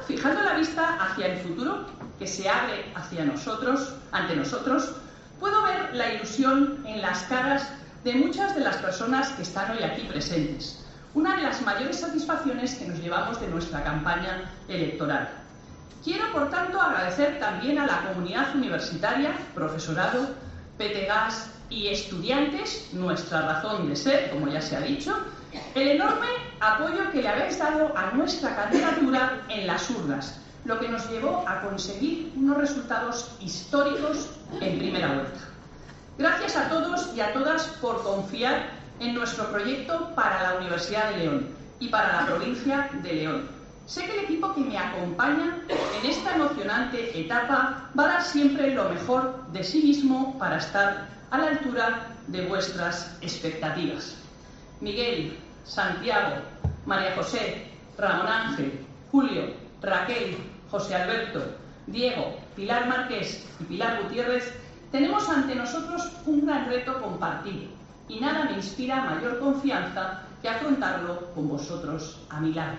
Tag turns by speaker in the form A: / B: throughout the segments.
A: fijando la vista hacia el futuro que se abre ante nosotros, puedo ver la ilusión en las caras de muchas de las personas que están hoy aquí presentes. Una de las mayores satisfacciones que nos llevamos de nuestra campaña electoral. Quiero, por tanto, agradecer también a la comunidad universitaria, profesorado, PTGAS y estudiantes, nuestra razón de ser, como ya se ha dicho, el enorme apoyo que le habéis dado a nuestra candidatura en las urnas, lo que nos llevó a conseguir unos resultados históricos en primera vuelta. Gracias a todos y a todas por confiar en nuestro proyecto para la Universidad de León y para la provincia de León. Sé que el equipo que me acompaña en esta emocionante etapa va a dar siempre lo mejor de sí mismo para estar a la altura de vuestras expectativas. Miguel, Santiago, María José, Ramón Ángel, Julio, Raquel, José Alberto, Diego, Pilar Márquez y Pilar Gutiérrez, tenemos ante nosotros un gran reto compartido y nada me inspira mayor confianza que afrontarlo con vosotros a mi lado.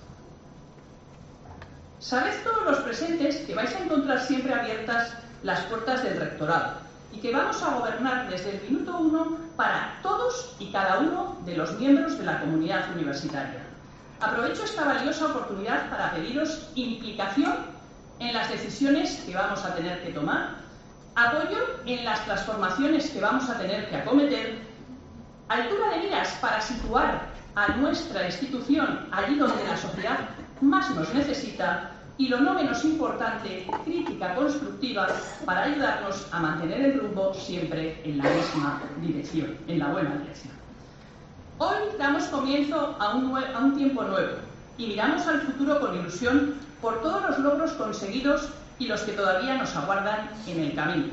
A: Sabed todos los presentes que vais a encontrar siempre abiertas las puertas del rectorado y que vamos a gobernar desde el minuto 1 para todos y cada uno de los miembros de la comunidad universitaria. Aprovecho esta valiosa oportunidad para pediros implicación en las decisiones que vamos a tener que tomar, apoyo en las transformaciones que vamos a tener que acometer, altura de miras para situar a nuestra institución allí donde la sociedad más nos necesita y, lo no menos importante, crítica constructiva para ayudarnos a mantener el rumbo siempre en la misma dirección, en la buena dirección. Hoy damos comienzo a un tiempo nuevo y miramos al futuro con ilusión por todos los logros conseguidos y los que todavía nos aguardan en el camino.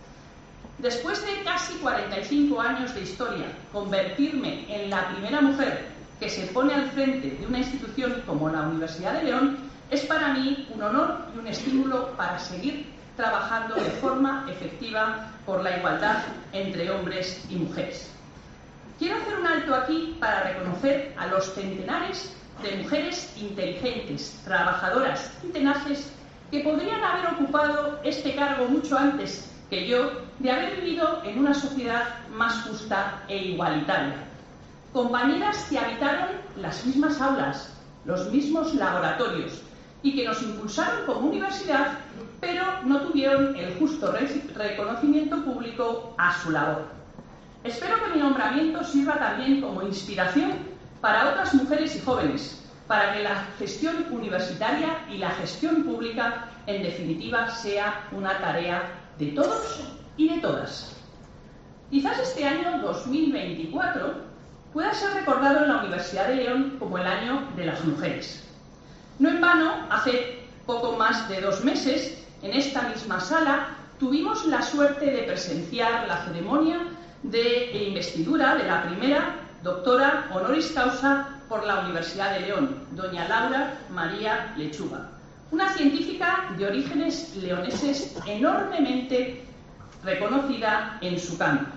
A: Después de casi 45 años de historia, convertirme en la primera mujer que se pone al frente de una institución como la Universidad de León es para mí un honor y un estímulo para seguir trabajando de forma efectiva por la igualdad entre hombres y mujeres. Quiero hacer un alto aquí para reconocer a los centenares de mujeres inteligentes, trabajadoras y tenaces que podrían haber ocupado este cargo mucho antes que yo, de haber vivido en una sociedad más justa e igualitaria. Compañeras que habitaron las mismas aulas, los mismos laboratorios y que nos impulsaron como universidad, pero no tuvieron el justo reconocimiento público a su labor. Espero que mi nombramiento sirva también como inspiración para otras mujeres y jóvenes, para que la gestión universitaria y la gestión pública, en definitiva, sea una tarea de todos y de todas. Quizás este año 2024 pueda ser recordado en la Universidad de León como el año de las mujeres. No en vano, hace poco más de 2 meses, en esta misma sala, tuvimos la suerte de presenciar la ceremonia de investidura de la primera doctora honoris causa por la Universidad de León, doña Laura María Lechuga, una científica de orígenes leoneses enormemente reconocida en su campo.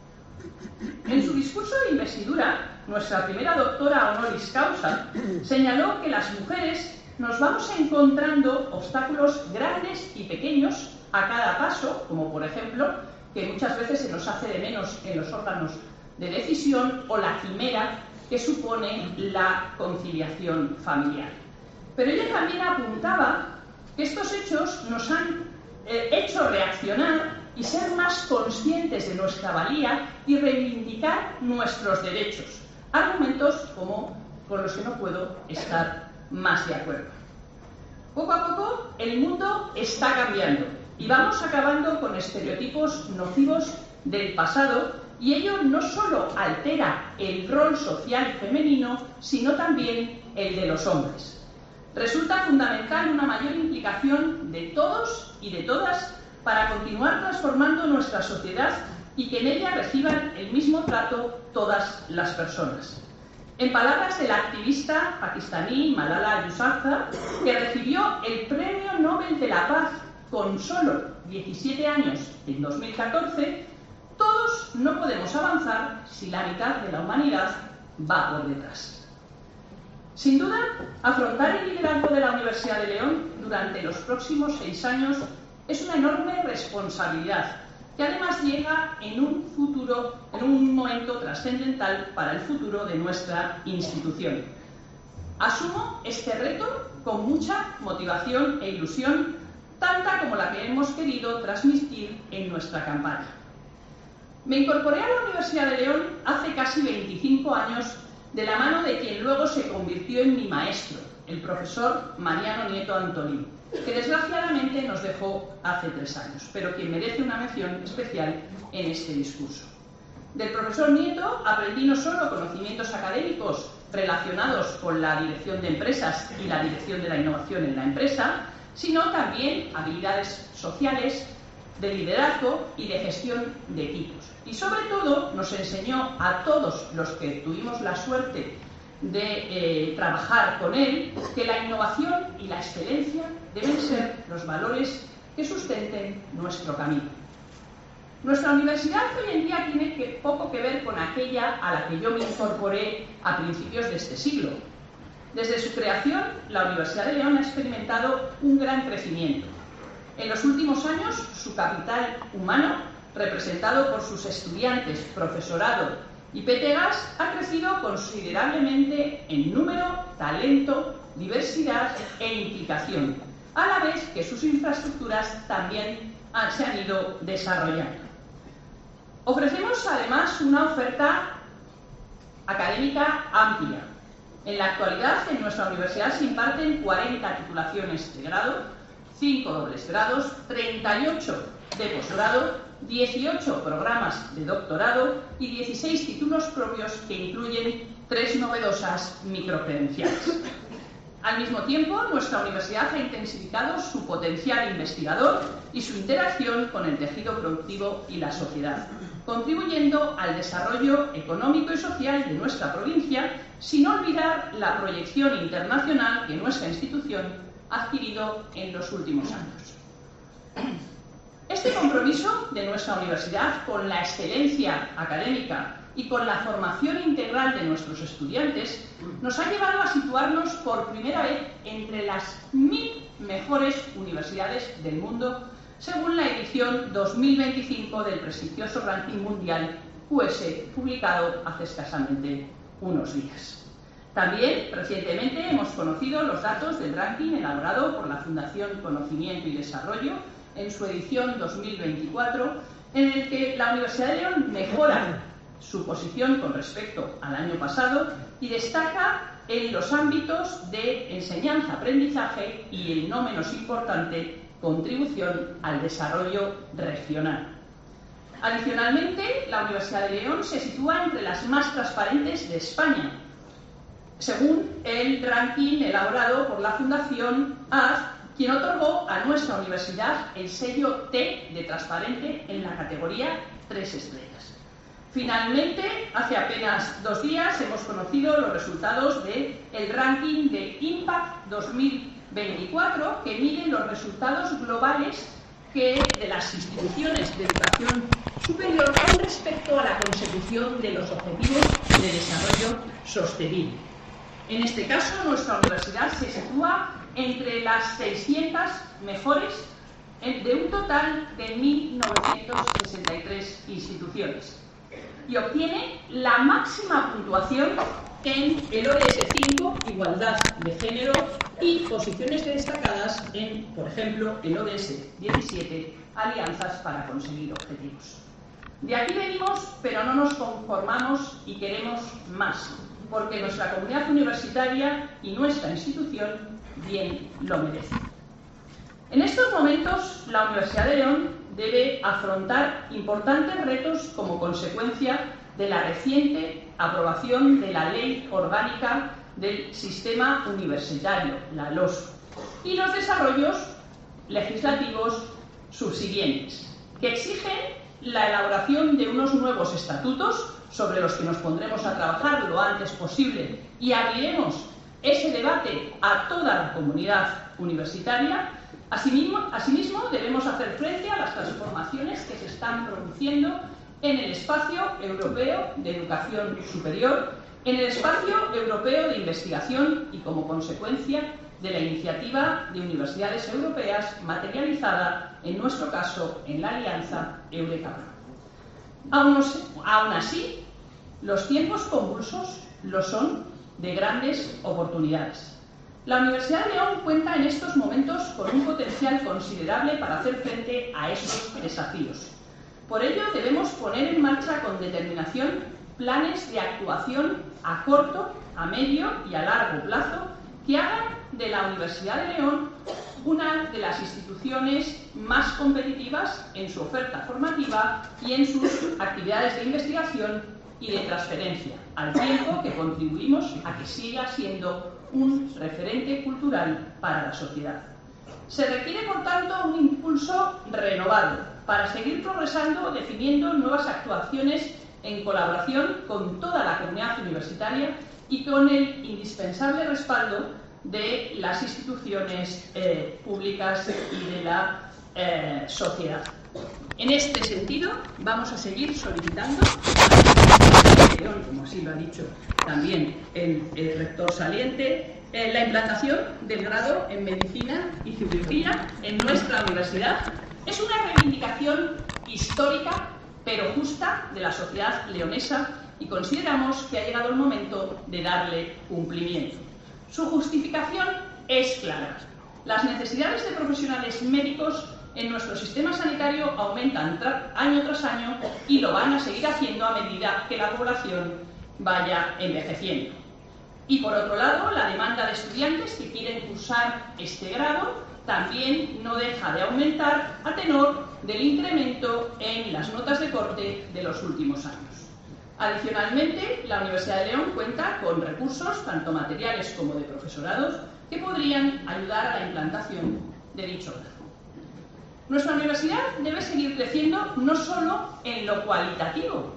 A: En su discurso de investidura, nuestra primera doctora honoris causa señaló que las mujeres nos vamos encontrando obstáculos grandes y pequeños a cada paso, como por ejemplo que muchas veces se nos hace de menos en los órganos de decisión o la quimera que supone la conciliación familiar. Pero ella también apuntaba que estos hechos nos han hecho reaccionar y ser más conscientes de nuestra valía y reivindicar nuestros derechos, argumentos con los que no puedo estar más de acuerdo. Poco a poco el mundo está cambiando y vamos acabando con estereotipos nocivos del pasado, y ello no solo altera el rol social femenino, sino también el de los hombres. Resulta fundamental una mayor implicación de todos y de todas para continuar transformando nuestra sociedad y que en ella reciban el mismo trato todas las personas. En palabras de la activista pakistaní Malala Yousafzai, que recibió el Premio Nobel de la Paz con solo 17 años en 2014, todos no podemos avanzar si la mitad de la humanidad va por detrás. Sin duda, afrontar el liderazgo de la universidad Universidad de León durante los próximos 6 años es una enorme responsabilidad, que además llega en un momento trascendental para el futuro de nuestra institución. Asumo este reto con mucha motivación e ilusión, tanta como la que hemos querido transmitir en nuestra campaña. Me incorporé a la Universidad de León hace casi 25 años de la mano de quien luego se convirtió en mi maestro, el profesor Mariano Nieto Antolín, que desgraciadamente nos dejó hace 3 años, pero quien merece una mención especial en este discurso. Del profesor Nieto aprendí no solo conocimientos académicos relacionados con la dirección de empresas y la dirección de la innovación en la empresa, sino también habilidades sociales, de liderazgo y de gestión de equipos. Y sobre todo nos enseñó a todos los que tuvimos la suerte de trabajar con él que la innovación y la excelencia deben ser los valores que sustenten nuestro camino. Nuestra universidad hoy en día tiene poco que ver con aquella a la que yo me incorporé a principios de este siglo. Desde su creación, la Universidad de León ha experimentado un gran crecimiento. En los últimos años, su capital humano, representado por sus estudiantes, profesorado y PTGAs, ha crecido considerablemente en número, talento, diversidad e implicación, a la vez que sus infraestructuras también se han ido desarrollando. Ofrecemos además una oferta académica amplia. En la actualidad, en nuestra universidad se imparten 40 titulaciones de grado, 5 dobles grados, 38 de posgrado, 18 programas de doctorado y 16 títulos propios que incluyen 3 novedosas microcredenciales. Al mismo tiempo, nuestra universidad ha intensificado su potencial investigador y su interacción con el tejido productivo y la sociedad, contribuyendo al desarrollo económico y social de nuestra provincia, sin olvidar la proyección internacional que nuestra institución ha adquirido en los últimos años. Este compromiso de nuestra universidad con la excelencia académica y con la formación integral de nuestros estudiantes nos ha llevado a situarnos por primera vez entre las 1000 mejores universidades del mundo, según la edición 2025 del prestigioso ranking mundial QS, publicado hace escasamente unos días. También, recientemente, hemos conocido los datos del ranking elaborado por la Fundación Conocimiento y Desarrollo en su edición 2024, en el que la Universidad de León mejora su posición con respecto al año pasado y destaca en los ámbitos de enseñanza-aprendizaje y, el no menos importante, contribución al desarrollo regional. Adicionalmente, la Universidad de León se sitúa entre las más transparentes de España, según el ranking elaborado por la Fundación AZ, quien otorgó a nuestra universidad el sello T de transparente en la categoría 3 estrellas. Finalmente, hace apenas 2 días hemos conocido los resultados del ranking de Impact 2024, que mide los resultados globales de las instituciones de educación superior con respecto a la consecución de los objetivos de desarrollo sostenible. En este caso, nuestra universidad se sitúa entre las 600 mejores de un total de 1.963 instituciones y obtiene la máxima puntuación en el ODS 5, Igualdad de Género, y posiciones destacadas en, por ejemplo, el ODS 17, Alianzas para conseguir objetivos. De aquí venimos, pero no nos conformamos y queremos más, porque nuestra comunidad universitaria y nuestra institución bien lo merece. En estos momentos, la Universidad de León debe afrontar importantes retos como consecuencia de la reciente aprobación de la Ley Orgánica del Sistema Universitario, la LOSU, y los desarrollos legislativos subsiguientes, que exigen la elaboración de unos nuevos estatutos sobre los que nos pondremos a trabajar lo antes posible y abriremos ese debate a toda la comunidad universitaria. Asimismo, debemos hacer frente a las transformaciones que se están produciendo en el espacio europeo de educación superior, en el espacio europeo de investigación y, como consecuencia, de la iniciativa de universidades europeas materializada, en nuestro caso, en la alianza Eureka. Aún así, los tiempos convulsos lo son de grandes oportunidades. La Universidad de León cuenta en estos momentos con un potencial considerable para hacer frente a esos desafíos. Por ello, debemos poner en marcha con determinación planes de actuación a corto, a medio y a largo plazo que hagan de la Universidad de León una de las instituciones más competitivas en su oferta formativa y en sus actividades de investigación y de transferencia, al tiempo que contribuimos a que siga siendo un referente cultural para la sociedad. Se requiere, por tanto, un impulso renovado para seguir progresando, definiendo nuevas actuaciones en colaboración con toda la comunidad universitaria y con el indispensable respaldo de las instituciones públicas y de la sociedad. En este sentido, vamos a seguir solicitando, como así lo ha dicho también el rector saliente, la implantación del grado en Medicina y Cirugía en nuestra universidad. Es una reivindicación histórica, pero justa, de la sociedad leonesa y consideramos que ha llegado el momento de darle cumplimiento. Su justificación es clara. Las necesidades de profesionales médicos en nuestro sistema sanitario aumentan año tras año y lo van a seguir haciendo a medida que la población vaya envejeciendo. Y por otro lado, la demanda de estudiantes que quieren cursar este grado también no deja de aumentar a tenor del incremento en las notas de corte de los últimos años. Adicionalmente, la Universidad de León cuenta con recursos, tanto materiales como de profesorados, que podrían ayudar a la implantación de dicho grado. Nuestra universidad debe seguir creciendo no solo en lo cuantitativo,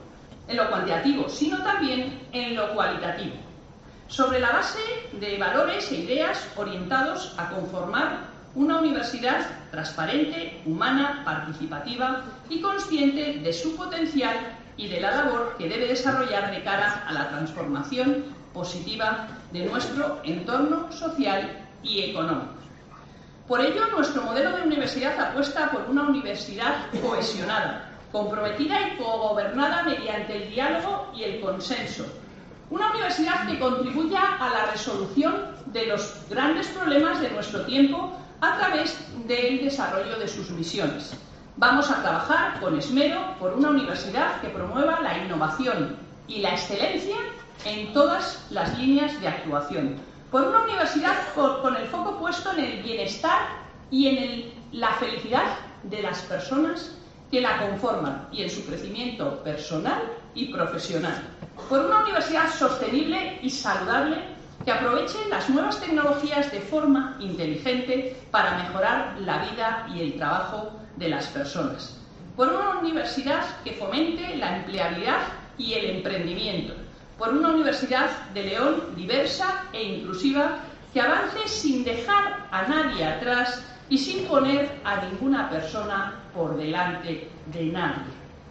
A: sino también en lo cualitativo, sobre la base de valores e ideas orientados a conformar una universidad transparente, humana, participativa y consciente de su potencial y de la labor que debe desarrollar de cara a la transformación positiva de nuestro entorno social y económico. Por ello, nuestro modelo de universidad apuesta por una universidad cohesionada, comprometida y cogobernada mediante el diálogo y el consenso. Una universidad que contribuya a la resolución de los grandes problemas de nuestro tiempo a través del desarrollo de sus misiones. Vamos a trabajar con esmero por una universidad que promueva la innovación y la excelencia en todas las líneas de actuación. Por una universidad con el foco puesto en el bienestar y en la felicidad de las personas que la conforman y en su crecimiento personal y profesional. Por una universidad sostenible y saludable que aproveche las nuevas tecnologías de forma inteligente para mejorar la vida y el trabajo de las personas. Por una universidad que fomente la empleabilidad y el emprendimiento. Por una Universidad de León diversa e inclusiva que avance sin dejar a nadie atrás y sin poner a ninguna persona por delante de nadie.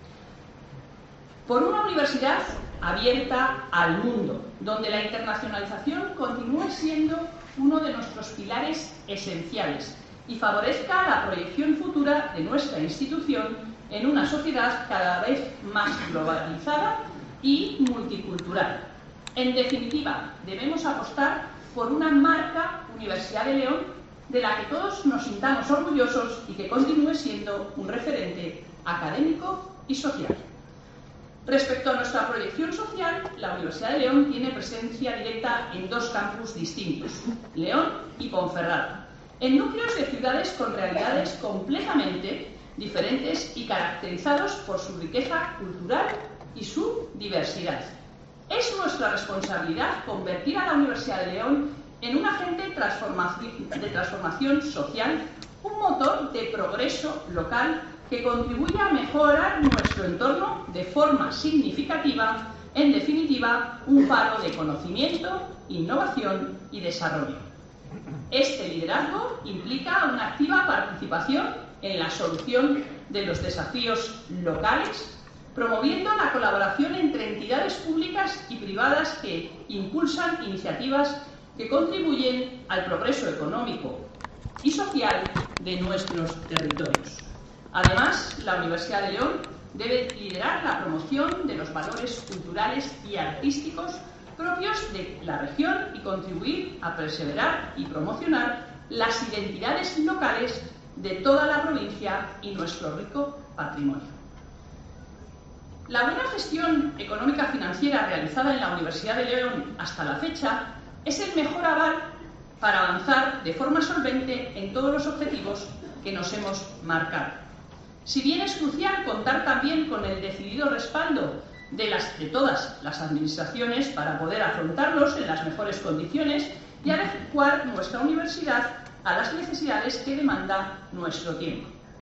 A: Por una universidad abierta al mundo, donde la internacionalización continúe siendo uno de nuestros pilares esenciales y favorezca la proyección futura de nuestra institución en una sociedad cada vez más globalizada y multicultural. En definitiva, debemos apostar por una marca Universidad de León de la que todos nos sintamos orgullosos y que continúe siendo un referente académico y social. Respecto a nuestra proyección social, la Universidad de León tiene presencia directa en dos campus distintos, León y Ponferrada, en núcleos de ciudades con realidades completamente diferentes y caracterizados por su riqueza cultural y su diversidad. Es nuestra responsabilidad convertir a la Universidad de León en un agente de transformación social, un motor de progreso local que contribuya a mejorar nuestro entorno de forma significativa, en definitiva, un faro de conocimiento, innovación y desarrollo. Este liderazgo implica una activa participación en la solución de los desafíos locales, promoviendo la colaboración entre entidades públicas y privadas que impulsan iniciativas que contribuyen al progreso económico y social de nuestros territorios. Además, la Universidad de León debe liderar la promoción de los valores culturales y artísticos propios de la región y contribuir a perseverar y promocionar las identidades locales de toda la provincia y nuestro rico patrimonio. La buena gestión económica financiera realizada en la Universidad de León hasta la fecha es el mejor aval para avanzar de forma solvente en todos los objetivos que nos hemos marcado. Si bien es crucial contar también con el decidido respaldo de todas las administraciones para poder afrontarlos en las mejores condiciones y adecuar nuestra universidad a las necesidades que demanda nuestro tiempo.